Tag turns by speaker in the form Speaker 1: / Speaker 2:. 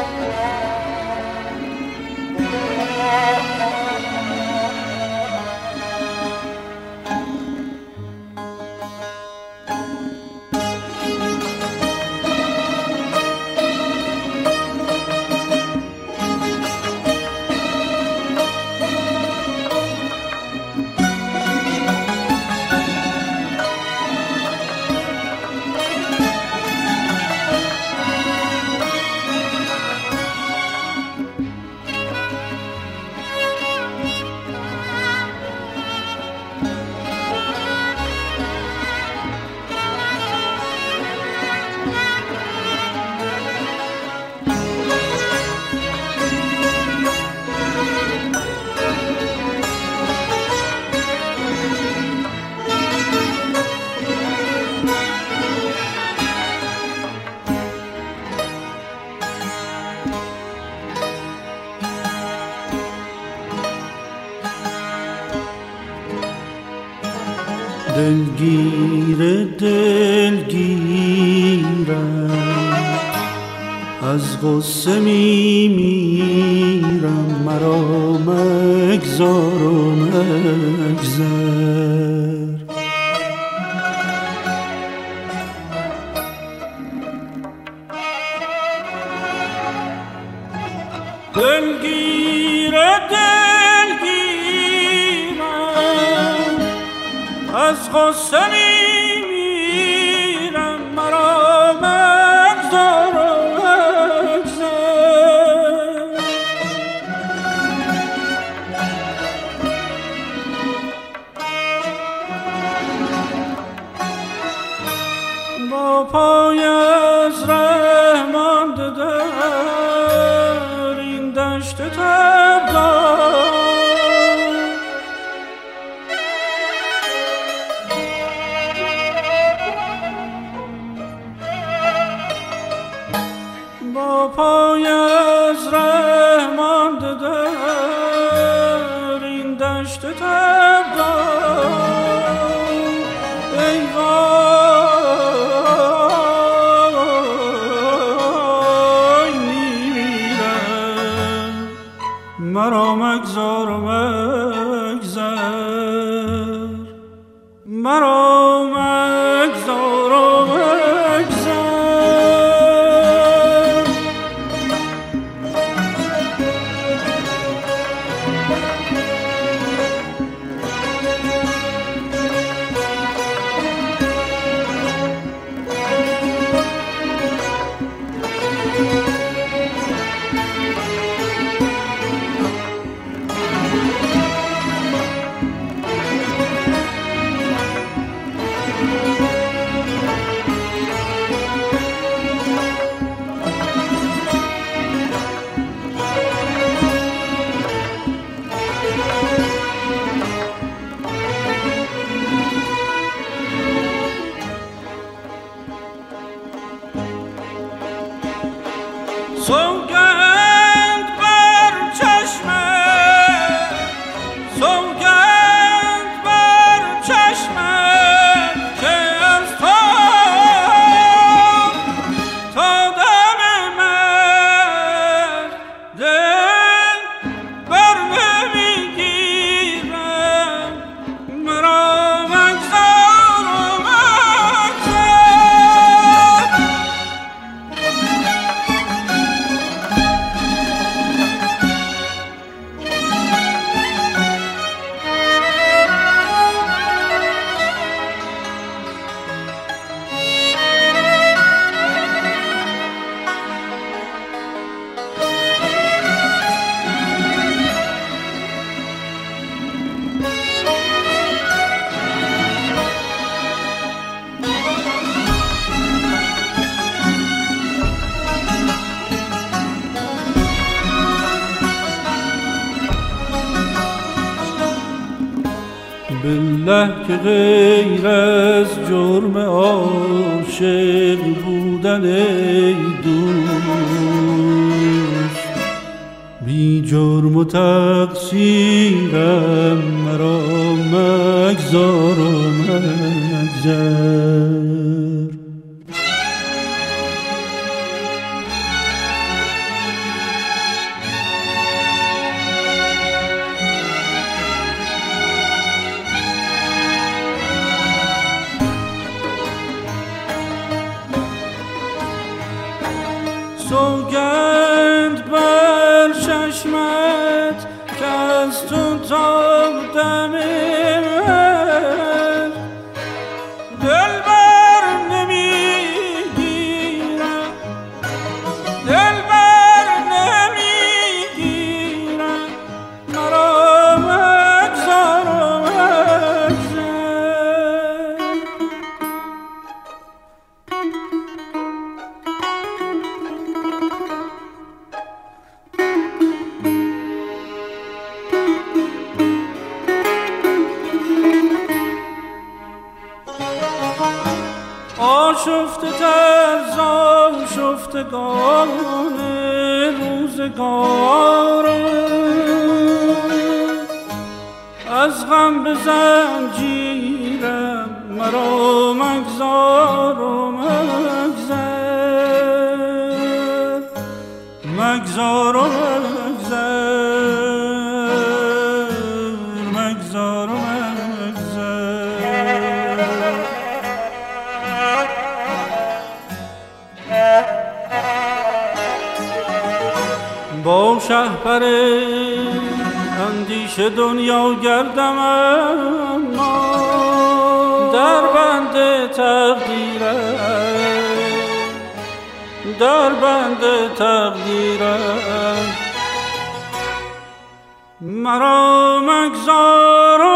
Speaker 1: دلگیر دلگیرم از غصه میمیرم، مرا مگذار و مگذر. دلگیر دلگیرم از غصه میمیرم، مرا مگذار و مگذر. با پای از ره مانده در این دشت تبدار، با پای از ره مانده در این دشت تبدار. ای وای میمیرم، مرا مگذار و مگذر، مرا مگذار و مگذر. سوگند بر چشمت، سوگند بر چشمت که از تو تا دم من دل بر نمیگیرم، مرا مگذار و مگذر. بالله که غیر از جرم عاشق بودن ای دوست، بی جرم و تقصیرم، مرا مگذار و مگذر. سوگند بر چشمت که از تو تا دم دل بر نمیگیرم، دل بر نمیگیرم، مرا مگذار و آشفته تر ز آشفتگان روزگارم، از غم به زنجیرم مرا مگذار و مگذر، مگذار و مگذر، مگذار و مگذر. با شهپر اندیشه دنیا گردم اما در بند تقدیرم، در بند تقدیرم، مرا مگذار